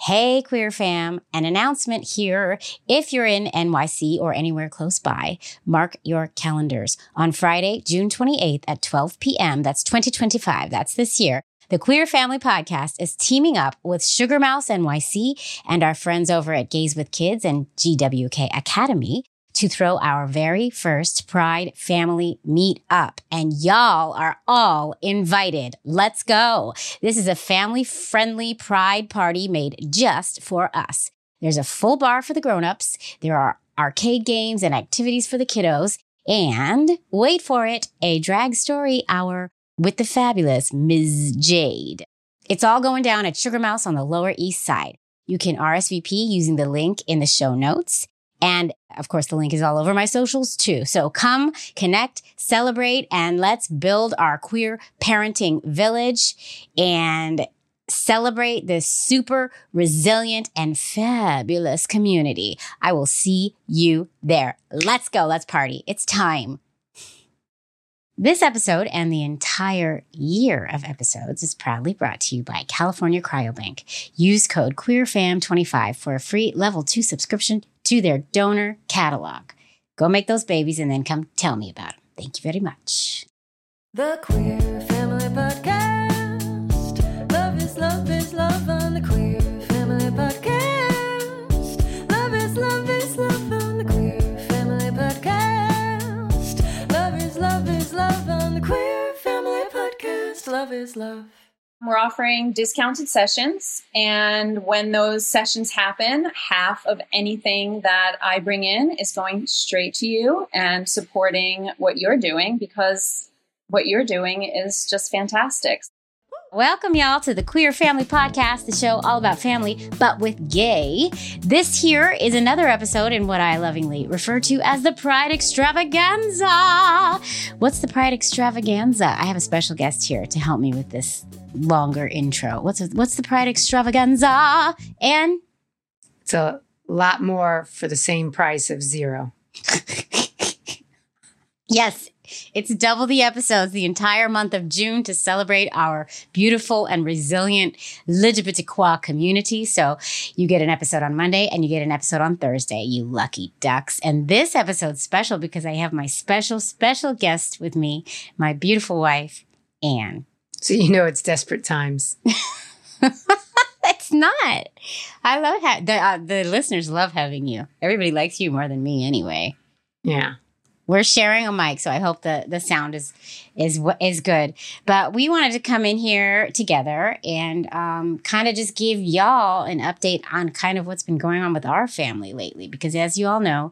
Hey, queer fam, an announcement here. If you're in NYC or anywhere close by, mark your calendars. On Friday, June 28th at 12 p.m., that's 2025, that's this year, the Queer Family Podcast is teaming up with Sugar Mouse NYC and our friends over at Gays with Kids and GWK Academy to throw our very first Pride Family Meetup. And y'all are all invited. Let's go. This is a family-friendly Pride party made just for us. There's a full bar for the grown-ups. There are arcade games and activities for the kiddos. And, wait for it, a drag story hour with the fabulous Ms. Jade. It's all going down at Sugar Mouse on the Lower East Side. You can RSVP using the link in the show notes. And of course, the link is all over my socials too. So come, connect, celebrate, and let's build our queer parenting village and celebrate this super resilient and fabulous community. I will see you there. Let's go. Let's party. It's time. This episode and the entire year of episodes is proudly brought to you by California Cryobank. Use code QueerFam25 for a free level 2 subscription to their donor catalog. Go make those babies and then come tell me about them. Thank you very much. The Queer Family Podcast. Love is love on the Queer Family Podcast. Love is love on the Queer Family Podcast. Love is love on the Queer Family Podcast. Love is love. We're offering discounted sessions, and when those sessions happen, half of anything that I bring in is going straight to you and supporting what you're doing, because what you're doing is just fantastic. Welcome, y'all, to the Queer Family Podcast, the show all about family, but with gay. This here is another episode in what I lovingly refer to as the Pride Extravaganza. What's the Pride Extravaganza? I have a special guest here to help me with this longer intro. What's the Pride Extravaganza? And it's a lot more for the same price of zero. Yes, it's double the episodes the entire month of June to celebrate our beautiful and resilient LGBTQ community. So you get an episode on Monday and you get an episode on Thursday, you lucky ducks. And this episode's special because I have my special guest with me, my beautiful wife, Anne. So you know it's desperate times. It's not. I love the listeners love having you. Everybody likes you more than me anyway. Yeah. We're sharing a mic, so I hope the sound is good. But we wanted to come in here together and kind of just give y'all an update on kind of what's been going on with our family lately. Because as you all know,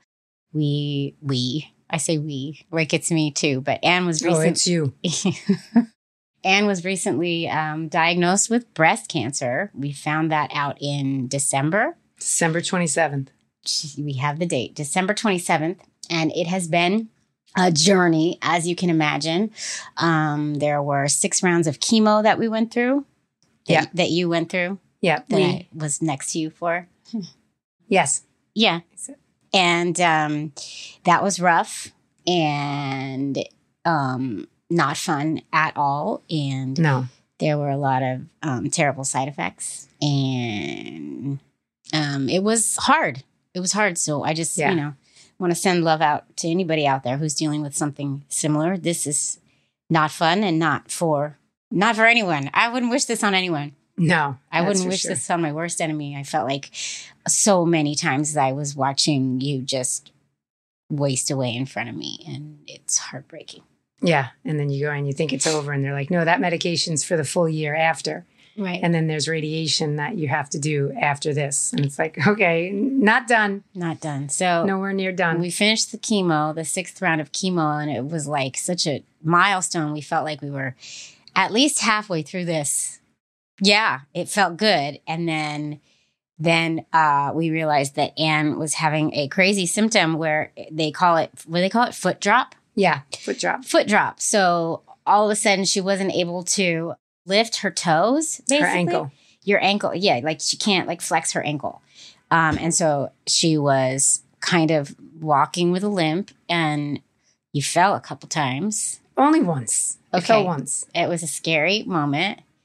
I say we, Rick, it's me too. But Anne was recently... Oh, it's you. Anne was recently diagnosed with breast cancer. We found that out in December. December 27th. We have the date, December 27th. And it has been a journey, as you can imagine. There were 6 rounds of chemo that we went through. That you went through. Yeah. That I was next to you for. Yes. Yeah. And that was rough and not fun at all. And no, there were a lot of terrible side effects. And it was hard. It was hard. So I just, want to send love out to anybody out there who's dealing with something similar. This is not fun and not for anyone. I wouldn't wish this on anyone. No, I wouldn't wish this on my worst enemy. I felt like so many times as I was watching you just waste away in front of me, and it's heartbreaking. Yeah. And then you go and you think it's over and they're like, no, that medication's for the full year after. Right. And then there's radiation that you have to do after this. And it's like, okay, not done. Not done. So nowhere near done. We finished the chemo, the 6th round of chemo, and it was like such a milestone. We felt like we were at least halfway through this. Yeah, it felt good. And then we realized that Anne was having a crazy symptom where they call it foot drop. Yeah, foot drop. Foot drop. So all of a sudden she wasn't able to lift her toes, basically. Her ankle. Your ankle. Yeah, like she can't like flex her ankle. And so she was kind of walking with a limp, and you fell a couple times. Only once. I fell once. It was a scary moment.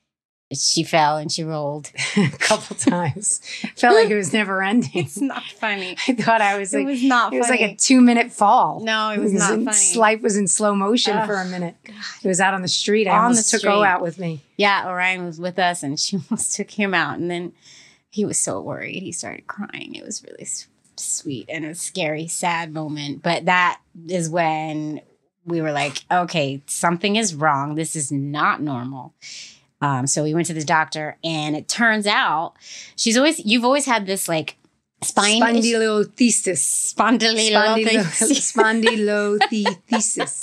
she fell and she rolled. A couple times. Felt like it was never ending. It's not funny. I thought I was It like, was not it was like funny. a 2-minute fall. No, it was not funny. Life was in slow motion for a minute. It was out on the street. I On almost the took O street. out with me. Yeah, Orion was with us and she almost took him out. And then he was so worried. He started crying. It was really sweet and a scary, sad moment. But that is when we were like, okay, something is wrong. This is not normal. So we went to the doctor and it turns out you've always had this like Spondylolisthesis. Spondylolisthesis.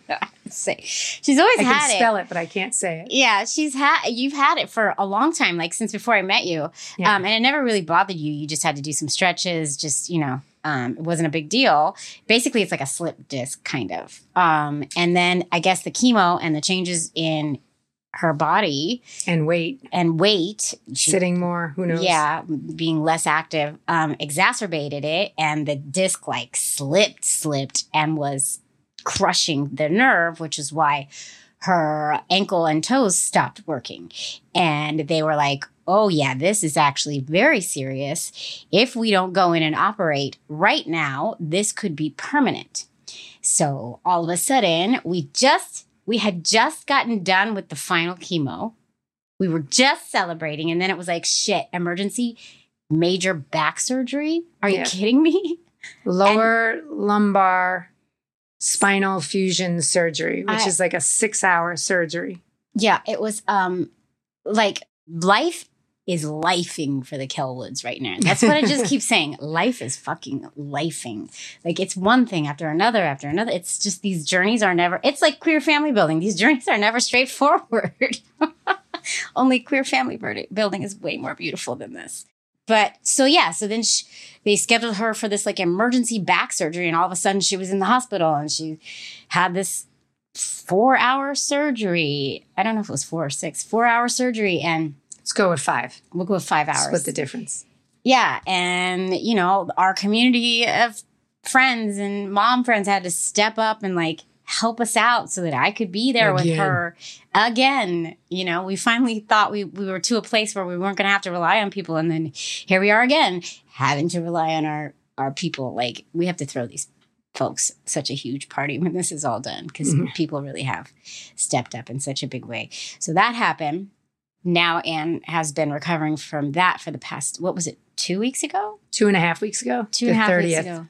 She's always I had can it. spell it, but I can't say it. Yeah, you've had it for a long time, like since before I met you. Yeah. And it never really bothered you. You just had to do some stretches, just, it wasn't a big deal. Basically, it's like a slip disc kind of. And then I guess the chemo and the changes in her body And weight. Sitting More. Who knows? yeah, being less active, exacerbated it. And the disc like slipped and was crushing the nerve, which is why her ankle and toes stopped working. And they were like, oh yeah, this is actually very serious. If we don't go in and operate right now, this could be permanent. So all of a sudden, we had just gotten done with the final chemo. We were just celebrating. And then it was like, shit, emergency major back surgery. Are you kidding me? Lower lumbar spinal fusion surgery, which is like a 6-hour surgery. Yeah, it was like life is lifing for the Kellwoods right now. That's what I just keep saying. Life is fucking lifing. Like it's one thing after another after another. It's just these journeys are never, it's like queer family building. These journeys are never straightforward. Only queer family building is way more beautiful than this. But so then they scheduled her for this like emergency back surgery. And all of a sudden she was in the hospital and she had this 4-hour surgery. I don't know if it was 4 or 6, 4-hour surgery. And Let's go with 5. we'll go with 5 hours. Split the difference. Yeah. And, our community of friends and mom friends had to step up and like help us out so that I could be there with her again. We finally thought we were to a place where we weren't going to have to rely on people. And then here we are again, having to rely on our people. Like we have to throw these folks such a huge party when this is all done because people really have stepped up in such a big way. So that happened. Now Anne has been recovering from that for the past, what was it, 2 weeks ago? 2.5 weeks ago. 2.5 weeks ago.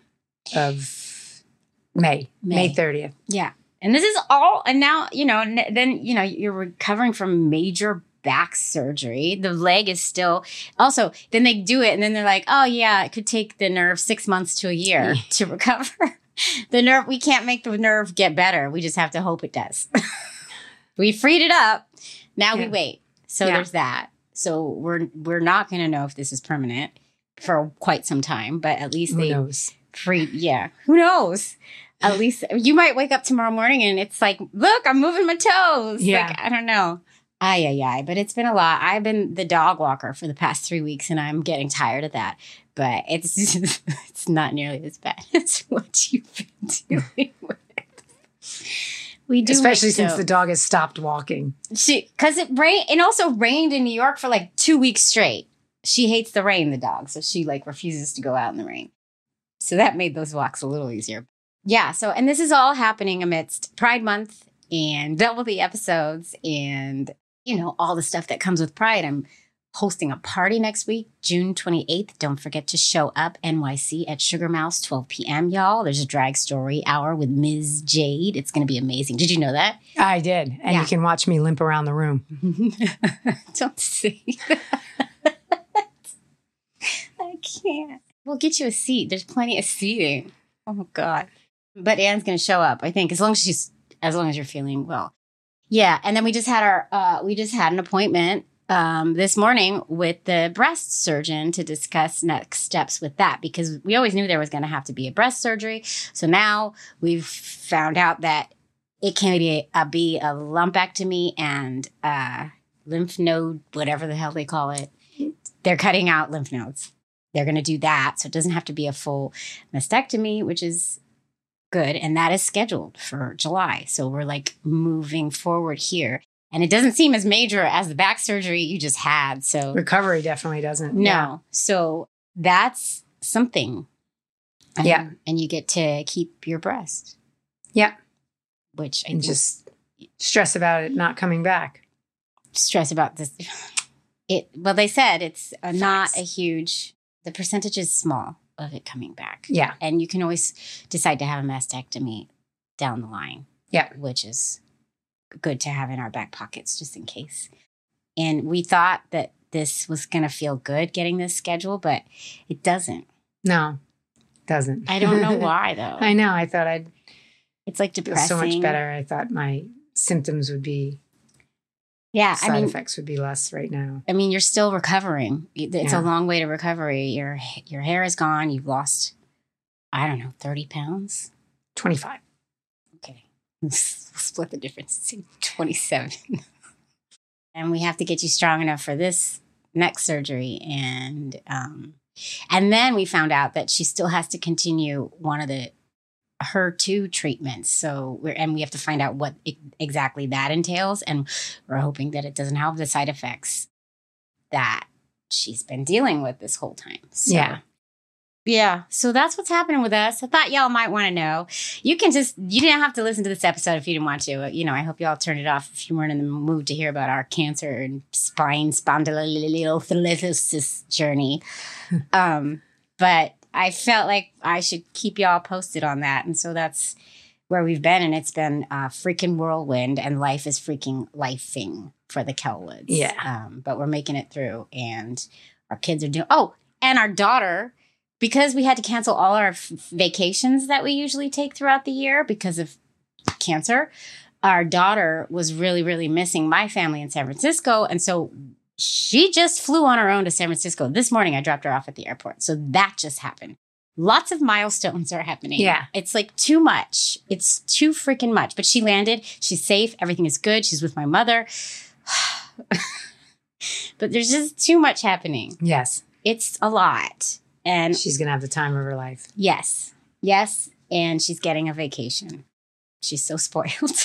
Of May 30th. Yeah. And this is all, and now, then you're recovering from major back surgery. The leg is still, also, then they do it and then they're like, oh yeah, it could take the nerve 6 months to a year to recover. The nerve, we can't make the nerve get better. We just have to hope it does. We freed it up. Now we wait. So there's that. So we're not going to know if this is permanent for quite some time, but at least Who knows? freed. Yeah. Who knows? At least you might wake up tomorrow morning and it's like, look, I'm moving my toes. Yeah. Like, I don't know. Ay, but it's been a lot. I've been the dog walker for the past 3 weeks and I'm getting tired of that. But it's not nearly as bad as what you've been doing with. We do, especially since the dog has stopped walking. Because it rained, and also rained in New York for like 2 weeks straight. She hates the rain, the dog, so she like refuses to go out in the rain. So that made those walks a little easier. Yeah. So, and this is all happening amidst Pride Month and double the episodes and all the stuff that comes with Pride. I'm hosting a party next week, June 28th. Don't forget to show up, NYC at Sugar Mouse, 12 p.m., y'all. There's a drag story hour with Ms. Jade. It's going to be amazing. Did you know that? I did. And you can watch me limp around the room. Don't say that. I can't. We'll get you a seat. There's plenty of seating. Oh, God. But Anne's going to show up, I think, as long as you're feeling well. Yeah. And then we just had an appointment this morning with the breast surgeon to discuss next steps with that, because we always knew there was going to have to be a breast surgery. So now we've found out that it can be a lumpectomy and lymph node, whatever the hell they call it. They're cutting out lymph nodes. They're going to do that. So it doesn't have to be a full mastectomy, which is good. And that is scheduled for July. So we're like moving forward here. And it doesn't seem as major as the back surgery you just had. So Recovery definitely doesn't. no. Yeah. So that's something. Yeah. And you get to keep your breast, Yeah. which I And think just stress about it not coming back. stress about this. Well, they said it's not a huge, the percentage is small of it coming back. Yeah. And you can always decide to have a mastectomy down the line. Yeah. Which is good to have in our back pockets just in case. And we thought that this was going to feel good getting this schedule, but it doesn't. No, doesn't. I don't know why though. I know. I thought I'd It's like feel depressing. so much better. I thought my symptoms would be, Yeah. side effects would be less right now. I mean, you're still recovering. It's Yeah. a long way to recovery. Your hair is gone. You've lost, I don't know, 30 pounds. 25. Okay. Split the difference. It's 27. And we have to get you strong enough for this next surgery. And then we found out that she still has to continue one of the HER2 treatments. So we have to find out what exactly that entails. And we're hoping that it doesn't have the side effects that she's been dealing with this whole time. So, yeah. So that's what's happening with us. I thought y'all might want to know. You didn't have to listen to this episode if you didn't want to. You know, I hope y'all turned it off if you weren't in the mood to hear about our cancer and spine spondylolisthesis journey. But I felt like I should keep y'all posted on that. And so that's where we've been. And it's been a freaking whirlwind, and life is freaking lifing for the Kelwoods. Yeah. But we're making it through, and our kids are doing, and our daughter, because we had to cancel all our vacations that we usually take throughout the year because of cancer, our daughter was really, really missing my family in San Francisco. And so she just flew on her own to San Francisco. This morning, I dropped her off at the airport. So that just happened. Lots of milestones are happening. Yeah. It's like too much. It's too freaking much. But she landed. She's safe. Everything is good. She's with my mother. But there's just too much happening. Yes. It's a lot. And She's going to have the time of her life. yes. And she's getting a vacation. She's so spoiled.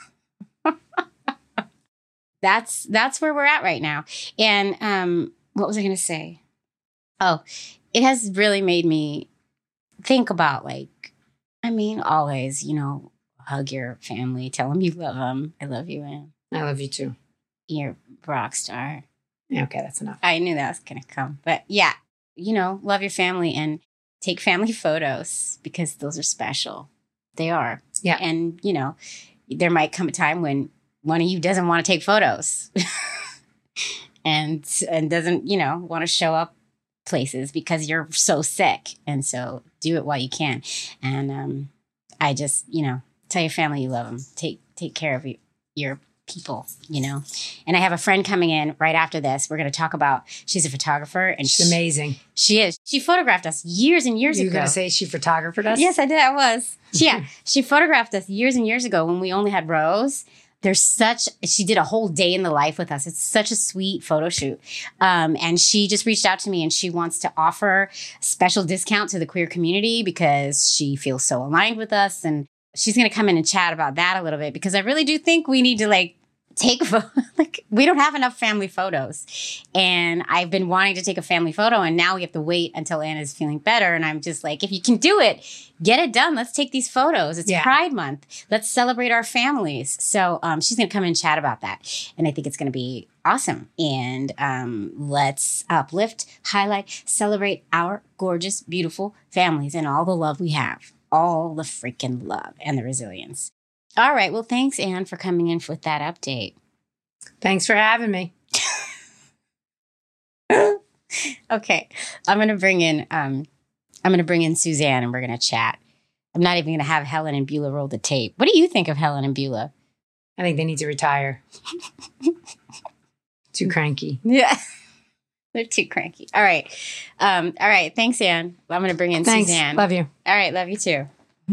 That's where we're at right now. And what was I going to say? Oh, it has really made me think about, like, I mean, always, hug your family, tell them you love them. I love you, Anne. I love you too. You're a rock star. Yeah, okay, that's enough. I knew that was going to come. But yeah, love your family and take family photos because those are special. They are. Yeah. And, there might come a time when one of you doesn't want to take photos and doesn't, want to show up places because you're so sick. And so do it while you can. And I just, tell your family you love them. Take care of your people, And I have a friend coming in right after this. We're going to talk about, she's a photographer. And She's amazing. She is. She photographed us years and years You ago. were going to say she photographed us? Yes, I did. I was. Yeah. She photographed us years and years ago when we only had Rose. She did a whole day in the life with us. It's such a sweet photo shoot. And she just reached out to me and she wants to offer a special discount to the queer community because she feels so aligned with us. And she's going to come in and chat about that a little bit because I really do think we need to take we don't have enough family photos, and I've been wanting to take a family photo, and now we have to wait until Anna's feeling better. And I'm just like, if you can do it, get it done. Let's take these photos. It's Pride Month. Let's celebrate our families. So she's going to come and chat about that, and I think it's going to be awesome. And let's uplift, highlight, celebrate our gorgeous, beautiful families and all the love we have, all the freaking love and the resilience. All right. Well, thanks, Anne, for coming in with that update. Thanks for having me. Okay. I'm going to bring in Suzanne and we're going to chat. I'm not even going to have Helen and Beulah roll the tape. What do you think of Helen and Beulah? I think they need to retire. Too cranky. Yeah. They're too cranky. All right. All right. Thanks, Anne. I'm going to bring in Thanks. Suzanne. Love you. All right. Love you too.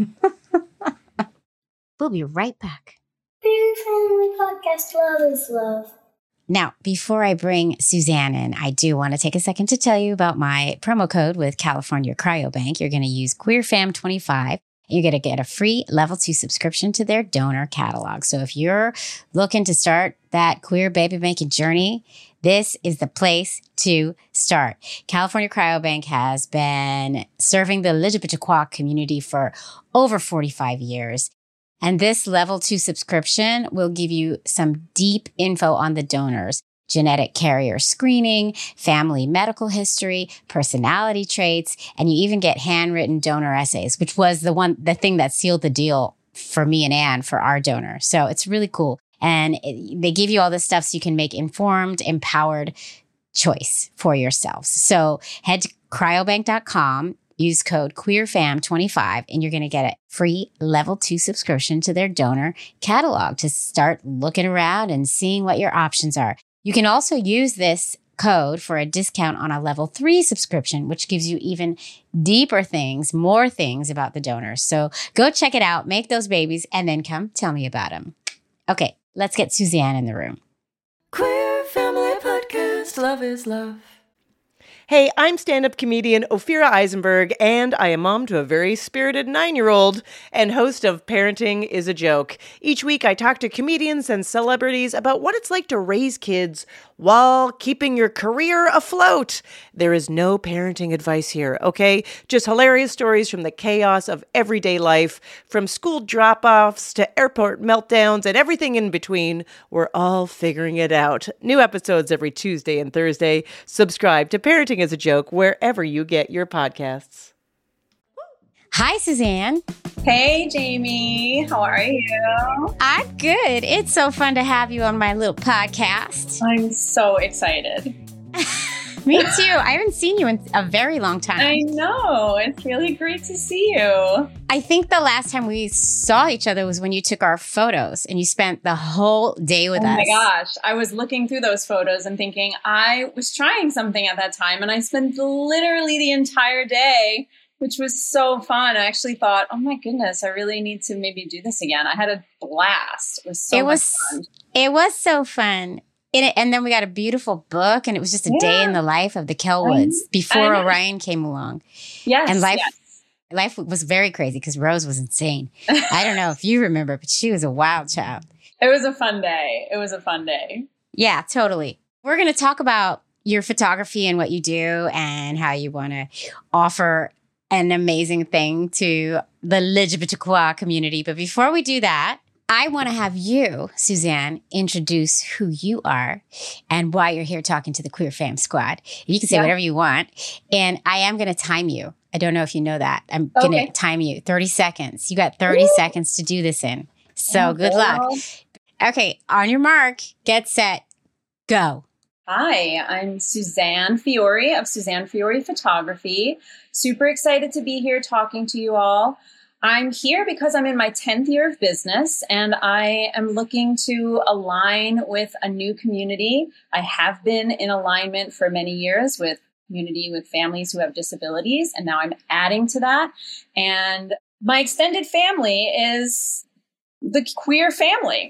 We'll be right back. Queer Family Podcast, love is love. Now, before I bring Suzanne in, I do want to take a second to tell you about my promo code with California Cryobank. You're going to use QueerFam25 You're going to get a free level 2 subscription to their donor catalog. So if you're looking to start that queer baby making journey, this is the place to start. California Cryobank has been serving the LGBTQ community for over 45 years. And this level 2 subscription will give you some deep info on the donors, genetic carrier screening, family medical history, personality traits, and you even get handwritten donor essays, which was the thing that sealed the deal for me and Anne for our donor. So it's really cool. And they give you all this stuff so you can make informed, empowered choice for yourselves. So head to cryobank.com, use code QueerFam25, and you're going to get a free level 2 subscription to their donor catalog to start looking around and seeing what your options are. You can also use this code for a discount on a level 3 subscription, which gives you even deeper things, more things about the donors. So go check it out, make those babies, and then come tell me about them. Okay, let's get Suzanne in the room. Queer Family Podcast. Love is love. Hey, I'm stand-up comedian Ophira Eisenberg, and I am mom to a very spirited 9-year-old and host of Parenting is a Joke. Each week, I talk to comedians and celebrities about what it's like to raise kids while keeping your career afloat. There is no parenting advice here, okay? Just hilarious stories from the chaos of everyday life, from school drop-offs to airport meltdowns and everything in between. We're all figuring it out. New episodes every Tuesday and Thursday. Subscribe to Parenting is a Joke wherever you get your podcasts. Hi, Suzanne. Hey, Jamie. How are you? I'm good. It's so fun to have you on my little podcast. I'm so excited. Me too. I haven't seen you in a very long time. I know. It's really great to see you. I think the last time we saw each other was when you took our photos and you spent the whole day with us. Oh my gosh. I was looking through those photos and thinking I was trying something at that time, and I spent literally the entire day, which was so fun. I actually thought, oh my goodness, I really need to maybe do this again. I had a blast. It was so much fun. It was so fun. And then we got a beautiful book, and it was just a day in the life of the Kellwoods before Orion came along. Yes. And life was very crazy because Rose was insane. I don't know if you remember, but she was a wild child. It was a fun day. It was a fun day. Yeah, totally. We're going to talk about your photography and what you do and how you want to offer an amazing thing to the LGBTQ community. But before we do that, I want to have you, Suzanne, introduce who you are and why you're here talking to the Queer Fam Squad. You can say whatever you want. And I am going to time you. I don't know if you know that. I'm going to time you 30 seconds. You got 30 seconds to do this in. So good luck. Okay. On your mark, get set, go. Hi, I'm Suzanne Fiore of Suzanne Fiore Photography. Super excited to be here talking to you all. I'm here because I'm in my 10th year of business, and I am looking to align with a new community. I have been in alignment for many years with community with families who have disabilities, and now I'm adding to that. And my extended family is the queer family.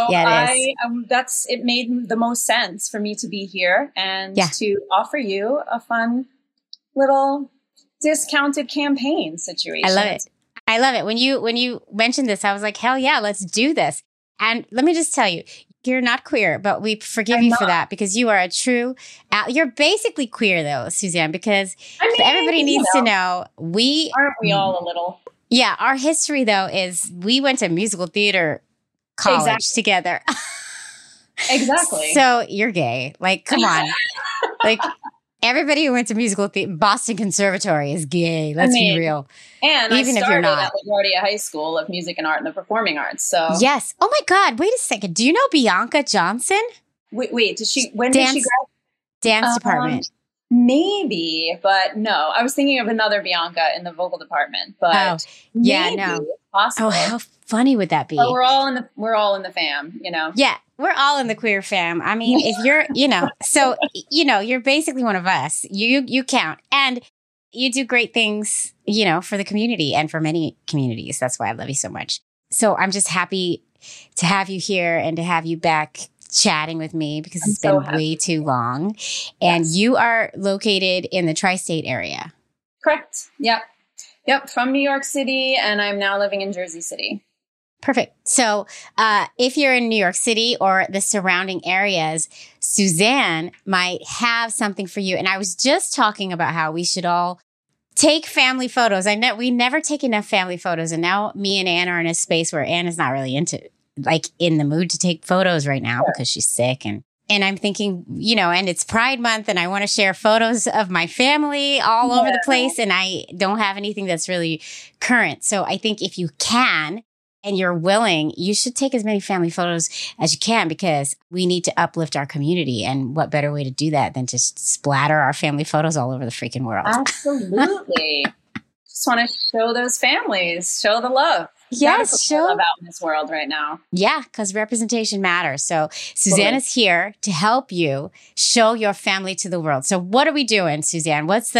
It made the most sense for me to be here and to offer you a fun little discounted campaign situation. I love it. I love it. When you mentioned this, I was like, hell yeah, let's do this. And let me just tell you, you're not queer, but we forgive you for that because you are a true, you're basically queer though, Suzanne, because everybody needs to know aren't we all a little? Yeah. Our history though is we went to musical theater college together. Exactly. So you're gay. Like, come on. Like, everybody who went to musical theater, Boston Conservatory is gay. Let's be real. And even if you're not. At LaGuardia High School of Music and Art and the Performing Arts. So yes. Oh my God. Wait a second. Do you know Bianca Johnson? Wait. Did she graduate? Dance department. Maybe, but no. I was thinking of another Bianca in the vocal department. But possibly. Oh, how funny would that be? But we're all in the fam. You know. Yeah. We're all in the queer fam. I mean, if you're, so, you're basically one of us. You count. And you do great things, for the community and for many communities. That's why I love you so much. So I'm just happy to have you here and to have you back chatting with me because it's been way too long. And you are located in the tri-state area. Correct. Yep. Yep, from New York City, and I'm now living in Jersey City. Perfect. So if you're in New York City or the surrounding areas, Suzanne might have something for you. And I was just talking about how we should all take family photos. I know we never take enough family photos. And now me and Anne are in a space where Anne is not really in the mood to take photos right now because she's sick. And I'm thinking, and it's Pride Month and I want to share photos of my family all over the place. And I don't have anything that's really current. So I think if you can, and you're willing, you should take as many family photos as you can because we need to uplift our community. And what better way to do that than to splatter our family photos all over the freaking world? Absolutely. Just want to show those families, show the love. Yes, show love out in this world right now. Yeah, because representation matters. So Suzanne is here to help you show your family to the world. So what are we doing, Suzanne? What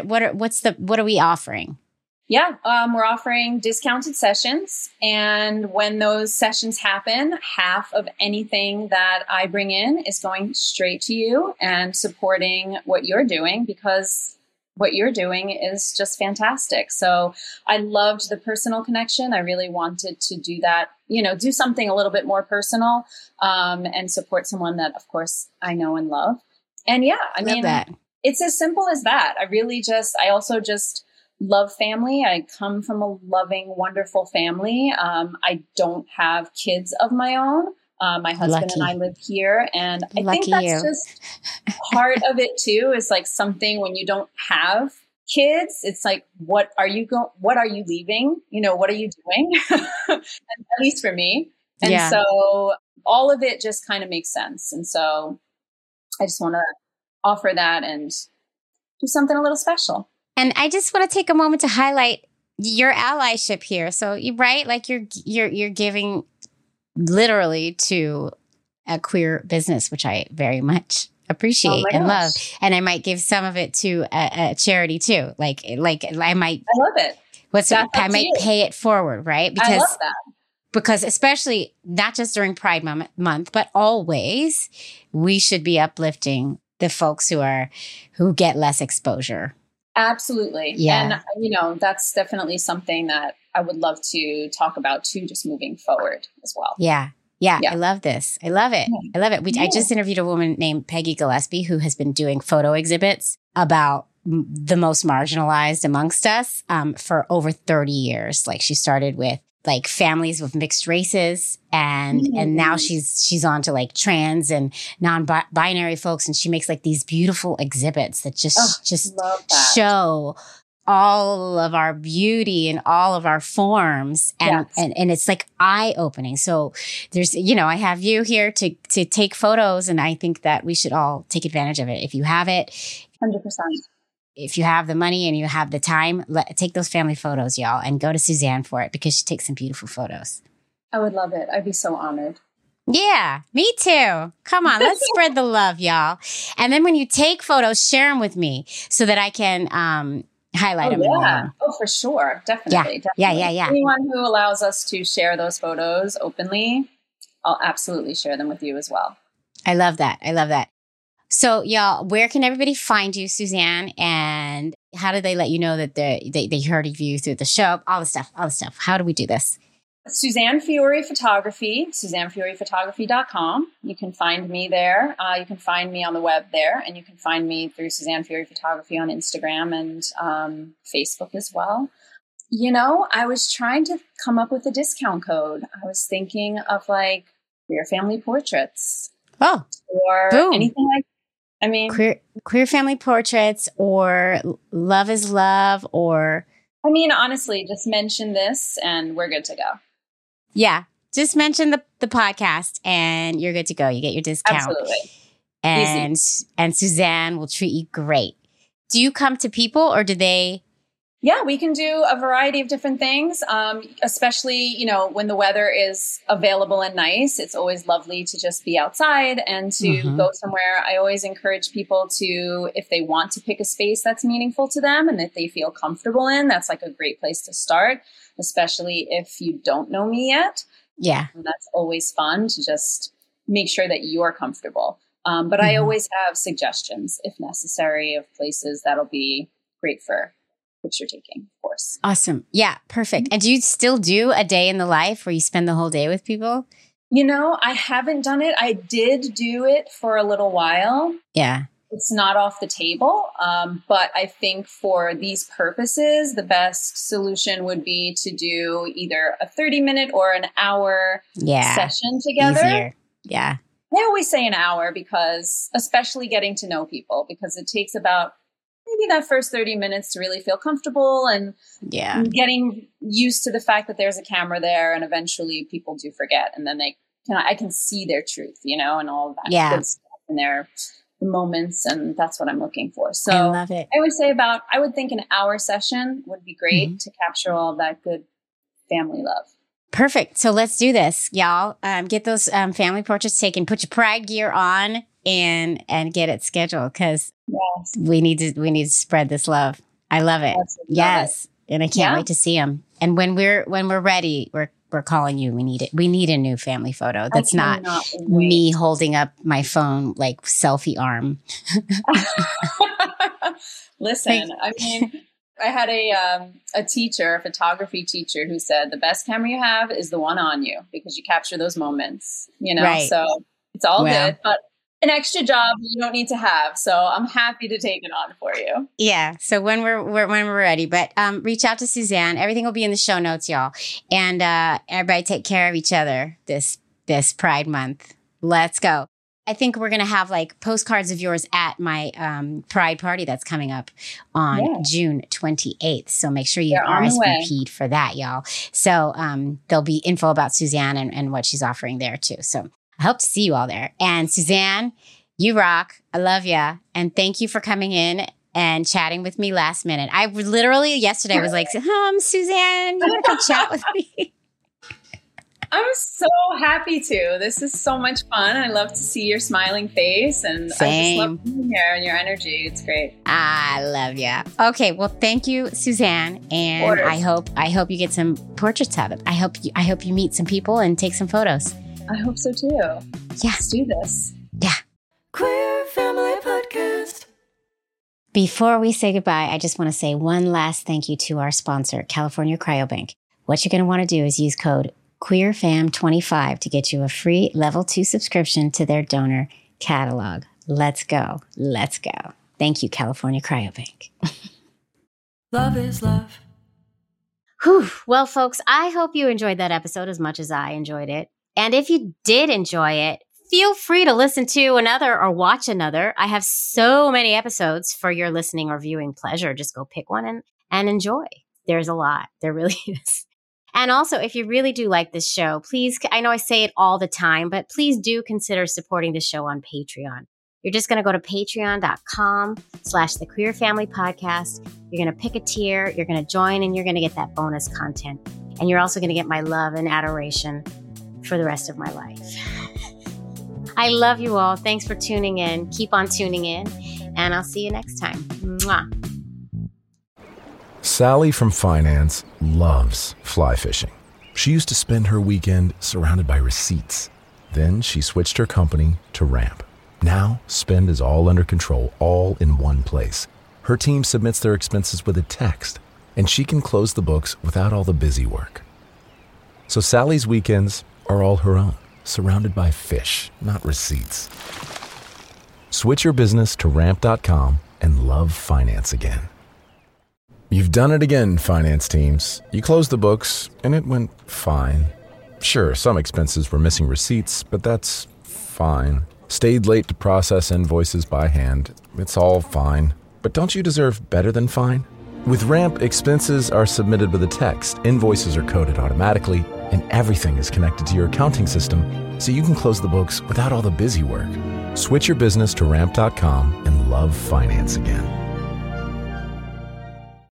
are we offering? Yeah, we're offering discounted sessions. And when those sessions happen, half of anything that I bring in is going straight to you and supporting what you're doing because what you're doing is just fantastic. So I loved the personal connection. I really wanted to do that, do something a little bit more personal and support someone that, of course, I know and love. And yeah, I mean, it's as simple as that. I also just love family. I come from a loving, wonderful family. I don't have kids of my own. My husband and I live here. And I think that's just part of it too, is like something when you don't have kids, it's like, what are you leaving? What are you doing? At least for me. And so all of it just kind of makes sense. And so I just want to offer that and do something a little special. And I just want to take a moment to highlight your allyship here. So you're giving literally to a queer business, which I very much appreciate and love. And I might give some of it to a charity too. I might. I love it. I might pay it forward, right? I love that. Because especially not just during Pride Month, but always we should be uplifting the folks who get less exposure. Absolutely. Yeah. And, that's definitely something that I would love to talk about too, just moving forward as well. Yeah. I love this. I love it. Yeah. I love it. I just interviewed a woman named Peggy Gillespie who has been doing photo exhibits about the most marginalized amongst us for over 30 years. Like she started with families with mixed races and now she's on to like trans and non-binary folks. And she makes like these beautiful exhibits that just show all of our beauty and all of our forms. And it's like eye-opening. So there's, I have you here to take photos and I think that we should all take advantage of it. If you have it, 100%. If you have the money and you have the time, take those family photos, y'all, and go to Suzanne for it because she takes some beautiful photos. I would love it. I'd be so honored. Yeah, me too. Come on, let's spread the love, y'all. And then when you take photos, share them with me so that I can highlight them. Yeah. Oh, for sure. Definitely. Yeah. Anyone who allows us to share those photos openly, I'll absolutely share them with you as well. I love that. So, y'all, where can everybody find you, Suzanne? And how do they let you know that they heard of you through the show? All the stuff. How do we do this? Suzanne Fiore Photography, SuzanneFiorePhotography.com. You can find me there. You can find me on the web there. And you can find me through Suzanne Fiore Photography on Instagram and Facebook as well. I was trying to come up with a discount code. I was thinking of like queer family portraits. Oh, or boom. Anything like queer family portraits or love is love or honestly, just mention this and we're good to go. Yeah. Just mention the podcast and you're good to go. You get your discount. Absolutely. And Suzanne will treat you great. Do you come to people or do they? Yeah, we can do a variety of different things, especially, when the weather is available and nice. It's always lovely to just be outside and to go somewhere. I always encourage people to, if they want to pick a space that's meaningful to them and that they feel comfortable in, that's like a great place to start, especially if you don't know me yet. Yeah. And that's always fun to just make sure that you're comfortable. But I always have suggestions, if necessary, of places that'll be great for picture taking, of course. Awesome. Yeah, perfect. And do you still do a day in the life where you spend the whole day with people? You know, I haven't done it. I did do it for a little while. Yeah. It's not off the table. But I think for these purposes, the best solution would be to do either a 30-minute or an hour session together. Easier. Yeah. I always say an hour because, especially getting to know people, because it takes about maybe that first 30 minutes to really feel comfortable and getting used to the fact that there's a camera there, and eventually people do forget, and then I can see their truth, and all of that good stuff in their moments, and that's what I'm looking for. So I love it. I would think an hour session would be great to capture all of that good family love. Perfect. So let's do this, y'all. Get those family portraits taken. Put your pride gear on and get it scheduled, because we need to spread this love. I love it. Yes, and I can't wait to see them. And when we're ready, we're calling you. We need it. We need a new family photo. That's not me holding up my phone like selfie arm. Listen, I mean, I had a teacher, a photography teacher, who said the best camera you have is the one on you, because you capture those moments, Right. So it's all good, but an extra job you don't need to have. So I'm happy to take it on for you. Yeah. So when we're ready, but reach out to Suzanne. Everything will be in the show notes, y'all. And everybody take care of each other this Pride Month. Let's go. I think we're going to have like postcards of yours at my Pride party that's coming up on June 28th. So make sure you RSVP'd for that, y'all. So there'll be info about Suzanne and what she's offering there too. So I hope to see you all there. And Suzanne, you rock. I love you. And thank you for coming in and chatting with me last minute. I literally yesterday was like, Suzanne, you want to come chat with me? I'm so happy to. This is so much fun. I love to see your smiling face, and Same. I just love being here and your energy. It's great. I love you. Okay, well, thank you, Suzanne, and I hope you get some portraits of it. I hope you meet some people and take some photos. I hope so too. Yeah, let's do this. Yeah. Queer Family Podcast. Before we say goodbye, I just want to say one last thank you to our sponsor, California Cryobank. What you're going to want to do is use code QueerFam25 to get you a free level 2 subscription to their donor catalog. Let's go. Let's go. Thank you, California Cryobank. Love is love. Whew. Well, folks, I hope you enjoyed that episode as much as I enjoyed it. And if you did enjoy it, feel free to listen to another or watch another. I have so many episodes for your listening or viewing pleasure. Just go pick one and enjoy. There's a lot. There really is. And also, if you really do like this show, please, I know I say it all the time, but please do consider supporting the show on Patreon. You're just going to go to patreon.com/The Queer Family Podcast. You're going to pick a tier, you're going to join, and you're going to get that bonus content. And you're also going to get my love and adoration for the rest of my life. I love you all. Thanks for tuning in. Keep on tuning in, and I'll see you next time. Mwah. Sally from finance loves fly fishing. She used to spend her weekend surrounded by receipts. Then she switched her company to Ramp. Now, spend is all under control, all in one place. Her team submits their expenses with a text, and she can close the books without all the busy work. So Sally's weekends are all her own, surrounded by fish, not receipts. Switch your business to Ramp.com and love finance again. You've done it again, finance teams. You closed the books, and it went fine. Sure, some expenses were missing receipts, but that's fine. Stayed late to process invoices by hand. It's all fine. But don't you deserve better than fine? With Ramp, expenses are submitted with a text, invoices are coded automatically, and everything is connected to your accounting system, so you can close the books without all the busy work. Switch your business to Ramp.com and love finance again.